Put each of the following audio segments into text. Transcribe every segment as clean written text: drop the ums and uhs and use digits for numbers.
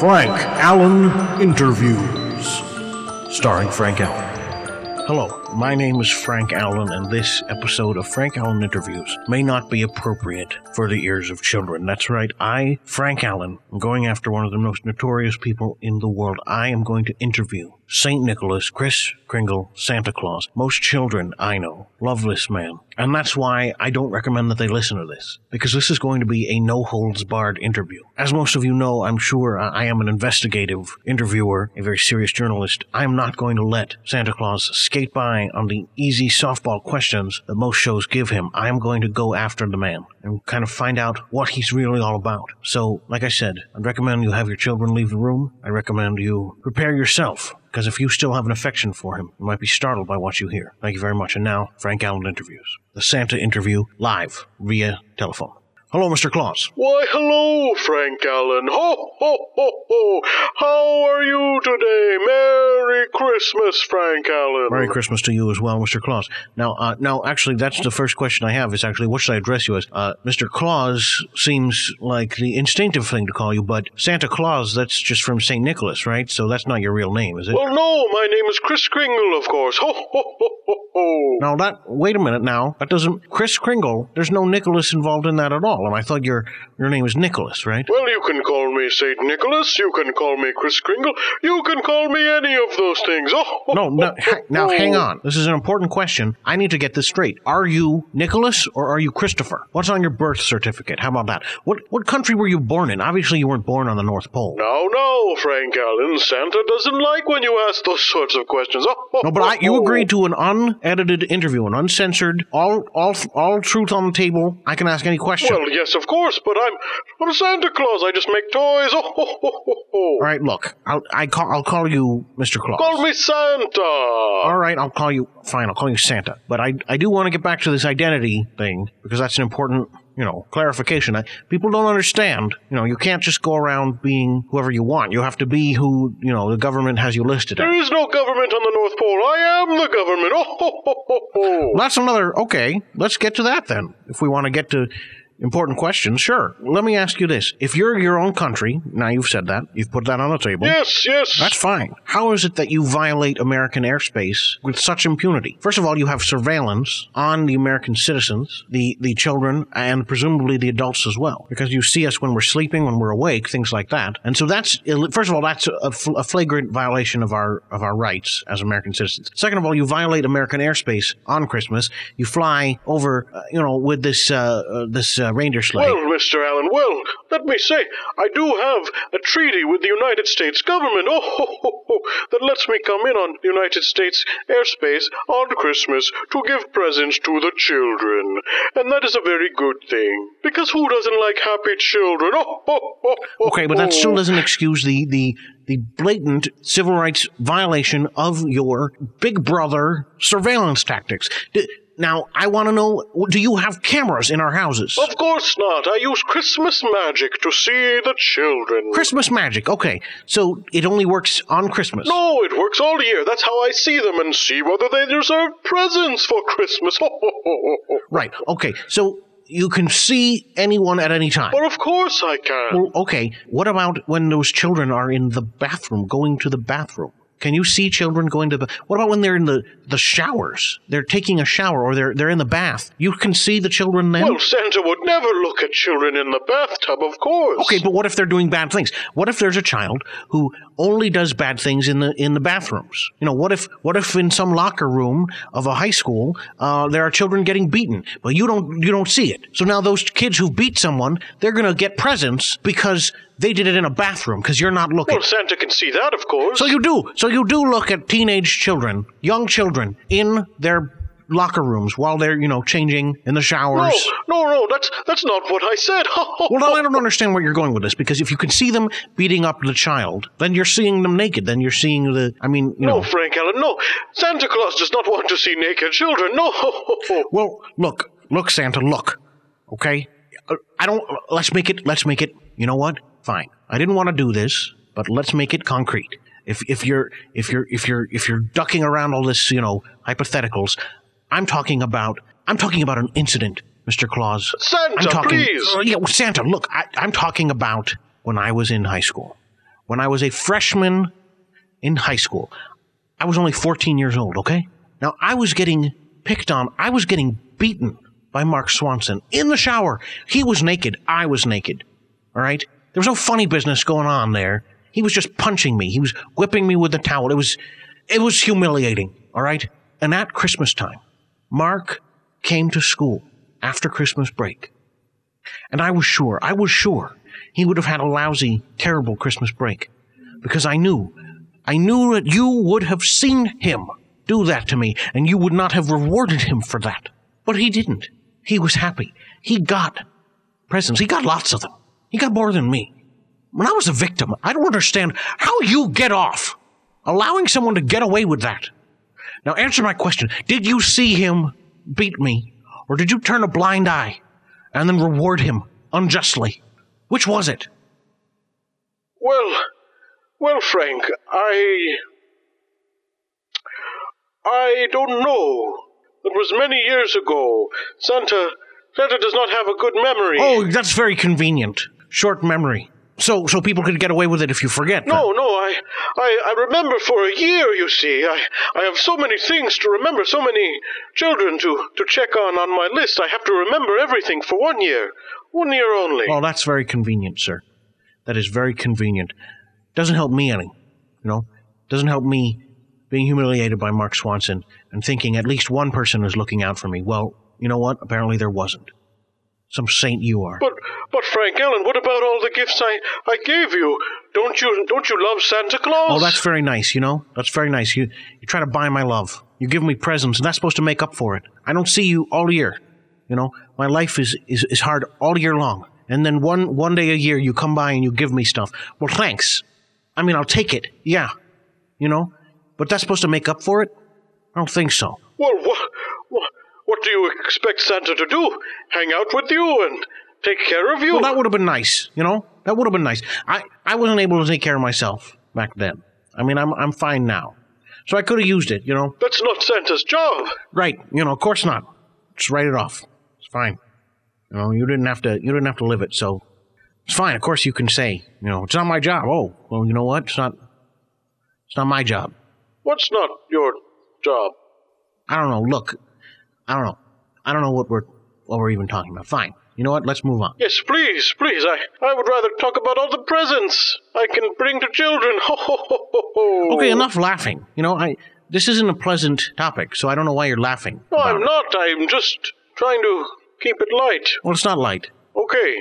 Frank Allen Interviews, starring Frank Allen. Hello, my name is Frank Allen, and this episode of Frank Allen Interviews may not be appropriate for the ears of children. That's right, I, Frank Allen, am going after one of the most notorious people in the world. I am going to interview St. Nicholas, Kris Kringle, Santa Claus. Most children, I know, love this man. And that's why I don't recommend that they listen to this, because this is going to be a no-holds-barred interview. As most of you know, I'm sure I am an investigative interviewer, a very serious journalist. I'm not going to let Santa Claus skate by on the easy softball questions that most shows give him. I am going to go after the man and kind of find out what he's really all about. So, like I said, I'd recommend you have your children leave the room. I recommend you prepare yourself, because if you still have an affection for him, you might be startled by what you hear. Thank you very much. And now, Frank Allen Interviews. The Santa interview live via telephone. Hello, Mr. Claus. Why, hello, Frank Allen. Ho, ho, ho, ho. How are you today? Merry Christmas, Frank Allen. Merry Christmas to you as well, Mr. Claus. Now, actually, that's the first question I have is actually, what should I address you as? Mr. Claus seems like the instinctive thing to call you, but Santa Claus, that's just from St. Nicholas, right? So that's not your real name, is it? Well, no, my name is Kris Kringle, of course. Ho, ho, ho, ho, ho. Now, wait a minute now. That doesn't, Kris Kringle, there's no Nicholas involved in that at all. And I thought your name is Nicholas, right? Well, you can call me St. Nicholas, you can call me Kris Kringle, you can call me any of those things. Oh, Now, hang on. This is an important question. I need to get this straight. Are you Nicholas or are you Christopher? What's on your birth certificate? How about that? What country were you born in? Obviously, you weren't born on the North Pole. No, Frank Allen. Santa doesn't like when you ask those sorts of questions. No, but you agreed to an unedited interview, an uncensored, all truth on the table. I can ask any question. Well, yes, of course, but I'm Santa Claus. I just make toys. All right, look, I'll call you Mr. Claus. Call me Santa. All right, I'll call you Santa. But I do want to get back to this identity thing, because that's an important, clarification. People don't understand. You can't just go around being whoever you want. You have to be who, the government has you listed as. There is no government on the North Pole. I am the government. That's another, okay, let's get to that then. If we want to get to important questions, sure. Let me ask you this. If you're your own country, now you've said that, you've put that on the table. Yes. That's fine. How is it that you violate American airspace with such impunity? First of all, you have surveillance on the American citizens, the children, and presumably the adults as well, because you see us when we're sleeping, when we're awake, things like that. And so that's, first of all, that's a flagrant violation of our rights as American citizens. Second of all, you violate American airspace on Christmas. You fly over, with this reindeer sleigh. Well, Mr. Allen, let me say, I do have a treaty with the United States government, that lets me come in on United States airspace on Christmas to give presents to the children. And that is a very good thing, because who doesn't like happy children? Okay, but that still doesn't excuse the blatant civil rights violation of your big brother surveillance tactics. Now, I want to know, do you have cameras in our houses? Of course not. I use Christmas magic to see the children. Christmas magic, okay. So it only works on Christmas? No, it works all year. That's how I see them and see whether they deserve presents for Christmas. Right, okay. So you can see anyone at any time? Well, of course I can. Well, okay. What about when those children are in the bathroom, going to the bathroom? Can you see children going to the... What about when they're in the showers? They're taking a shower or they're in the bath. You can see the children then? Well, Santa would never look at children in the bathtub, of course. Okay, but what if they're doing bad things? What if there's a child who only does bad things in the bathrooms? What if in some locker room of a high school there are children getting beaten? Well, you don't see it. So now those kids who beat someone, they're going to get presents because they did it in a bathroom because you're not looking. Well, Santa can see that, of course. So you do. So you do look at teenage children, young children, in their locker rooms while they're, changing in the showers. No, that's not what I said. Well, now I don't understand where you're going with this, because if you can see them beating up the child, then you're seeing them naked. Then you're seeing No, Frank Allen, no. Santa Claus does not want to see naked children, no. Well, look, Santa, look. Okay? Let's make it, you know what? Fine. I didn't want to do this, but let's make it concrete. If you're ducking around all this, hypotheticals, I'm talking about an incident, Mr. Claus. Santa, please. Yeah, Santa, look, I'm talking about when I was in high school. when I was a freshman in high school. I was only 14 years old, okay? Now, I was getting picked on. I was getting beaten by Mark Swanson in the shower. He was naked. I was naked, all right? There was no funny business going on there. He was just punching me. He was whipping me with the towel. It was humiliating, all right? And at Christmas time, Mark came to school after Christmas break. And I was sure he would have had a lousy, terrible Christmas break. Because I knew that you would have seen him do that to me, and you would not have rewarded him for that. But he didn't. He was happy. He got presents. He got lots of them. He got more than me. When I was a victim, I don't understand how you get off allowing someone to get away with that. Now answer my question. Did you see him beat me, or did you turn a blind eye and then reward him unjustly? Which was it? Well, Frank, I don't know. It was many years ago. Santa does not have a good memory. Oh, that's very convenient. Short memory. So people could get away with it if you forget. No, I remember for a year, you see. I have so many things to remember, so many children to check on my list. I have to remember everything for 1 year. 1 year only. Oh, that's very convenient, sir. That is very convenient. Doesn't help me any, Doesn't help me being humiliated by Mark Swanson and thinking at least one person is looking out for me. Well, you know what? Apparently there wasn't. Some saint you are. But Frank Allen, what about all the gifts I gave you? Don't you love Santa Claus? Oh, that's very nice, That's very nice. You try to buy my love. You give me presents, and that's supposed to make up for it. I don't see you all year. My life is hard all year long. And then one day a year you come by and you give me stuff. Well, thanks. I mean, I'll take it. Yeah. But that's supposed to make up for it? I don't think so. Well, what do you expect Santa to do? Hang out with you and take care of you? Well, that would have been nice, That would have been nice. I wasn't able to take care of myself back then. I mean, I'm fine now. So I could have used it, That's not Santa's job. Right. Of course not. Just write it off. It's fine. You didn't have to live it, so it's fine. Of course you can say, it's not my job. Oh, well, you know what? It's not my job. What's not your job? I don't know. Look, I don't know. I don't know what we're even talking about. Fine. You know what? Let's move on. Yes, please. I would rather talk about all the presents I can bring to children. Ho, ho, ho, ho, ho. Okay, enough laughing. This isn't a pleasant topic, so I don't know why you're laughing. No, I'm not. I'm just trying to keep it light. Well, it's not light. Okay.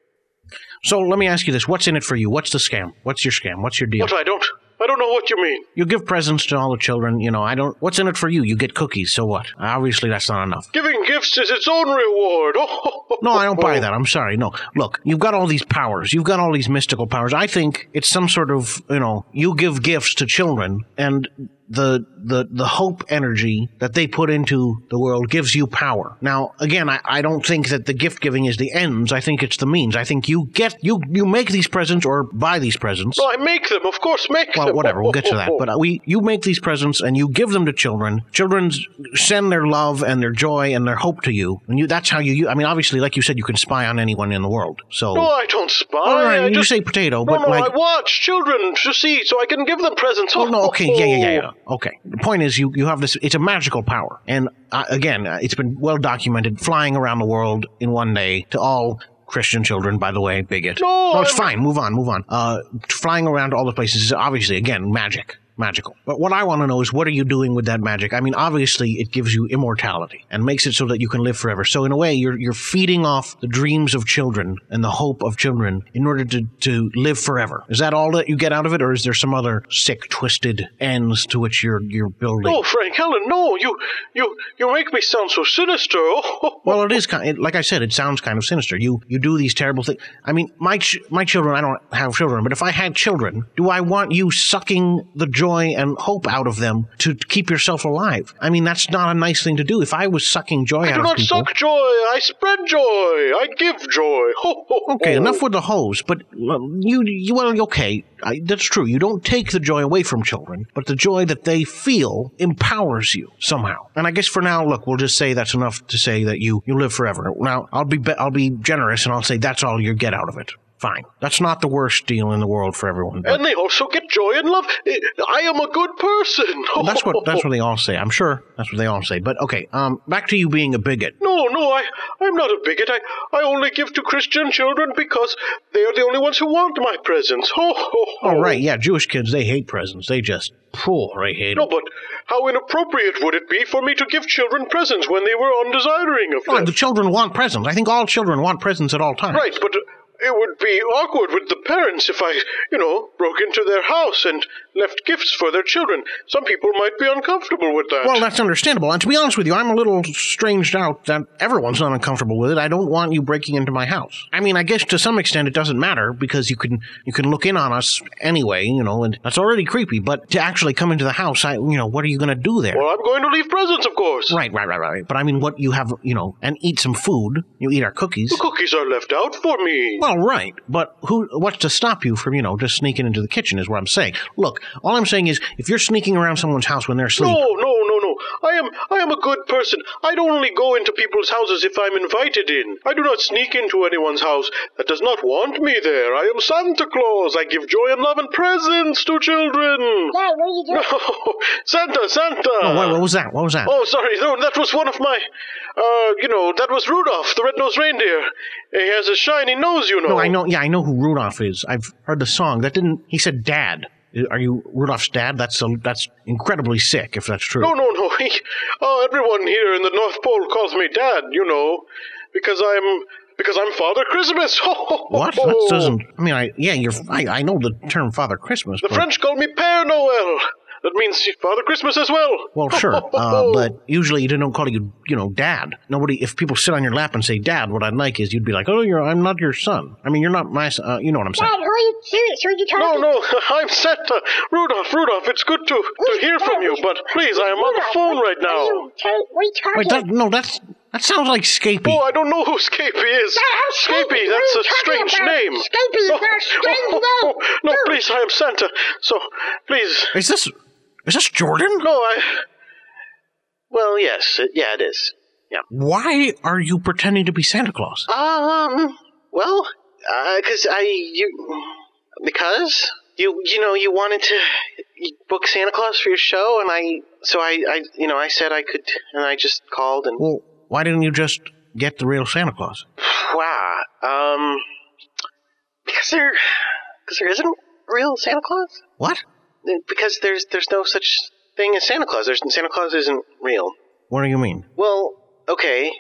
So let me ask you this. What's in it for you? What's the scam? What's your scam? What's your deal? What? I don't know what you mean. You give presents to all the children, what's in it for you? You get cookies, so what? Obviously that's not enough. Giving gifts is its own reward. No, I don't buy that. I'm sorry. No. Look, you've got all these powers. You've got all these mystical powers. I think it's some sort of, you give gifts to children, and the hope energy that they put into the world gives you power. Now, again, I don't think that the gift giving is the ends. I think it's the means. I think you make these presents or buy these presents. No, I make them. Of course, make them. Well, whatever. We'll get to that. But you make these presents and you give them to children. Children send their love and their joy and their hope to you. And that's how you. I mean, obviously, like you said, you can spy on anyone in the world. So. No, I don't spy. All right, you say potato, but I watch children to see so I can give them presents. Oh, no, okay, yeah. Okay. The point is, you have this. It's a magical power, and again, it's been well documented. Flying around the world in one day to all Christian children, by the way, bigot. No, it's fine. Move on. Flying around to all the places is obviously, again, magical. But what I want to know is, what are you doing with that magic? I mean, obviously, it gives you immortality and makes it so that you can live forever. So in a way, you're feeding off the dreams of children and the hope of children in order to live forever. Is that all that you get out of it, or is there some other sick, twisted ends to which you're building? No, Frank Allen, no. You make me sound so sinister. Well, it is like I said, it sounds kind of sinister. You do these terrible things. I mean, my children, I don't have children, but if I had children, do I want you sucking the joy and hope out of them to keep yourself alive? I mean, that's not a nice thing to do. If I was sucking joy out of people... I do not suck joy. I spread joy. I give joy. Ho, ho, ho. Okay, enough with the hose. But okay, that's true. You don't take the joy away from children, but the joy that they feel empowers you somehow. And I guess for now, look, we'll just say that's enough to say that you live forever. Now, I'll be generous and I'll say that's all you get out of it. Fine. That's not the worst deal in the world for everyone. But And they also get joy and love. I am a good person. that's what they all say. I'm sure that's what they all say. But okay, back to you being a bigot. No, I'm not a bigot. I only give to Christian children because they are the only ones who want my presents. Ho, ho, ho. Oh, right, yeah, Jewish kids, they hate presents. They just, they hate No, them. but how inappropriate would it be for me to give children presents when they were undesiring of Oh, them? the children want presents. I think all children want presents at all times. Right, but it would be awkward with the parents if I, broke into their house and left gifts for their children. Some people might be uncomfortable with that. Well, that's understandable. And to be honest with you, I'm a little stranged out that everyone's not uncomfortable with it. I don't want you breaking into my house. I mean, I guess to some extent it doesn't matter because you can look in on us anyway, and that's already creepy. But to actually come into the house, what are you going to do there? Well, I'm going to leave presents, of course. Right. But I mean, what you have, and eat some food. You eat our cookies. The cookies are left out for me. Well, right. But what's to stop you from, just sneaking into the kitchen is what I'm saying. Look, all I'm saying is if you're sneaking around someone's house when they're asleep. No. I am a good person. I'd only go into people's houses if I'm invited in. I do not sneak into anyone's house that does not want me there. I am Santa Claus. I give joy and love and presents to children. Dad, what are you doing? No, Santa. Oh, what was that? What was that? Oh, sorry. No, that was one of my, that was Rudolph, the red-nosed reindeer. He has a shiny nose, No, I know. Yeah, I know who Rudolph is. I've heard the song. He said dad. Are you Rudolph's dad? That's incredibly sick, if that's true. No. Everyone here in the North Pole calls me Dad, because I'm Father Christmas. What? That doesn't. I mean, I know the term Father Christmas. The French call me Père Noël. That means Father Christmas as well. Well, sure, but usually they don't call you, Dad. Nobody. If people sit on your lap and say Dad, what I'd like is you'd be like, I'm not your son. I mean, you're not my son. You know what I'm saying? Dad, who are you? Serious? Who are you talking? No, I'm Santa. Rudolph, it's good to hear from you, but please, I am on the phone right now. What are you talking about? That sounds like Scapy. Oh, I don't know who Scapy is. Scapy, that's a strange name. Scapy is not a strange name. No, please, I am Santa. So, please. Is this Jordan? No, Well, yes. It is. Yeah. Why are you pretending to be Santa Claus? Because you wanted to book Santa Claus for your show, and I said I could, and I just called and. Well, why didn't you just get the real Santa Claus? Wow. Because there isn't a real Santa Claus. What? Because there's no such thing as Santa Claus. Santa Claus isn't real. What do you mean? Well, okay.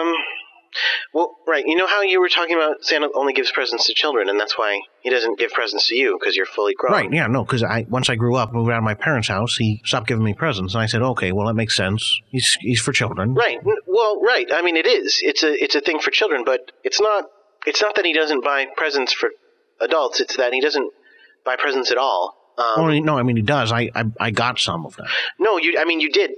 Well, right. You know how you were talking about Santa only gives presents to children, and that's why he doesn't give presents to you, because you're fully grown. Right, yeah, no, because once I grew up, moved out of my parents' house, he stopped giving me presents, and I said, okay, well, that makes sense. He's for children. Right. Well, right. I mean, it is. It's a thing for children, but it's not that he doesn't buy presents for adults. It's that he doesn't buy presents at all. No, I mean, he does. I got some of them. No, you did.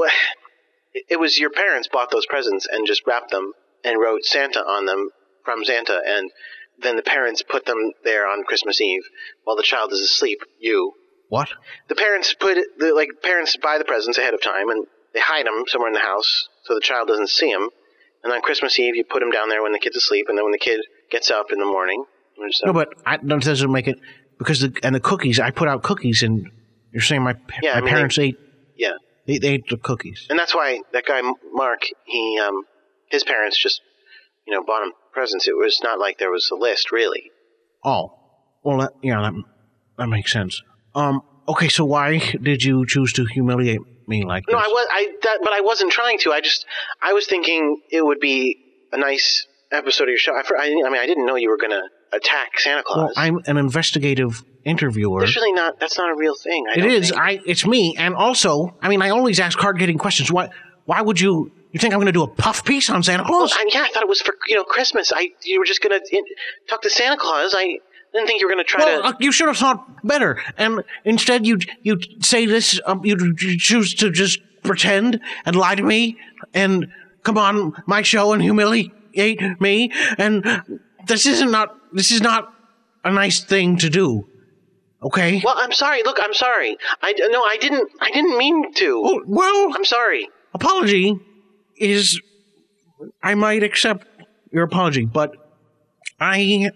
It was your parents bought those presents and just wrapped them and wrote Santa on them from Santa, and then the parents put them there on Christmas Eve while the child is asleep. What? The parents parents buy the presents ahead of time, and they hide them somewhere in the house so the child doesn't see them. And on Christmas Eve, you put them down there when the kid's asleep, and then when the kid gets up in the morning. No, but that doesn't make it, because the cookies, I put out cookies, and you're saying my parents ate. Yeah. They ate the cookies. And that's why that guy, Mark, his parents just, bought him presents. It was not like there was a list, really. Oh. Well, that makes sense. Okay, so why did you choose to humiliate me like this? No, but I wasn't trying to. I was thinking it would be a nice episode of your show. I didn't know you were going to attack Santa Claus. Well, I'm an investigative interviewer. That's not a real thing. It's me. And also, I always ask hard-hitting questions. Why would you think I'm going to do a puff piece on Santa Claus? Well, I thought it was for, Christmas. You were just going to talk to Santa Claus. I didn't think you were going to try to... you should have thought better. And instead, you say this, you choose to just pretend and lie to me and come on my show and humiliate me. And this is not a nice thing to do. Okay? Well, I'm sorry. Look, I'm sorry. I didn't mean to. Well, I'm sorry. Apology is... I might accept your apology, but I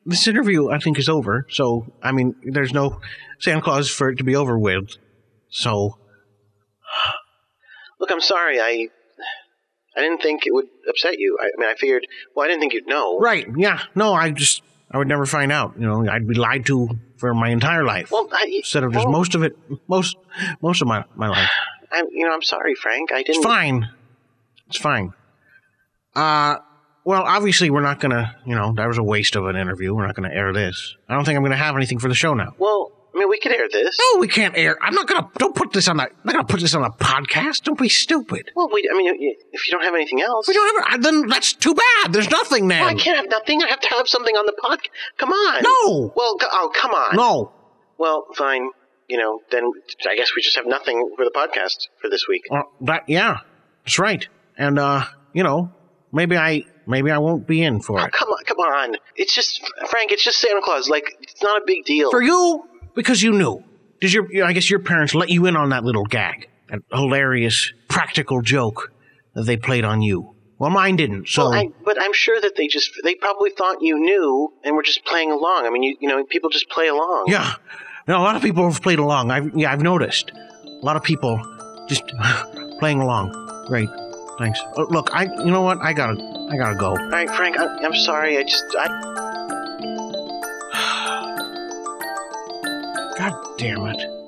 this interview, I think, is over. So, I mean, there's no Santa Claus for it to be over with. So... Look, I'm sorry. I didn't think it would upset you. I mean, I figured... Well, I didn't think you'd know. Right, yeah. No, I would never find out. You know, I'd be lied to for my entire life. Well, instead of just most of my life. I'm sorry, Frank. I didn't... It's fine. Well, obviously we're not going to, that was a waste of an interview. We're not going to air this. I don't think I'm going to have anything for the show now. Well, I mean, we could air this. No, we can't air. Don't put this on I'm not going to put this on a podcast. Don't be stupid. Well, if you don't have anything else. We don't have, then that's too bad. There's nothing then. Well, I can't have nothing. I have to have something on the podcast. Come on. No. Well, come on. No. Well, fine. Then I guess we just have nothing for the podcast for this week. Yeah, that's right. And, maybe I won't be in for it. Come on. It's just, Frank, it's just Santa Claus. Like, it's not a big deal. For you, because you knew. I guess your parents let you in on that little gag, that hilarious practical joke that they played on you. Well, mine didn't, so... Well, but I'm sure that they probably thought you knew and were just playing along. I mean, people just play along. Yeah. No, a lot of people have played along. I've noticed. A lot of people just playing along. Great. Thanks. Look, you know what? I gotta go. All right, Frank, I'm sorry. God damn it.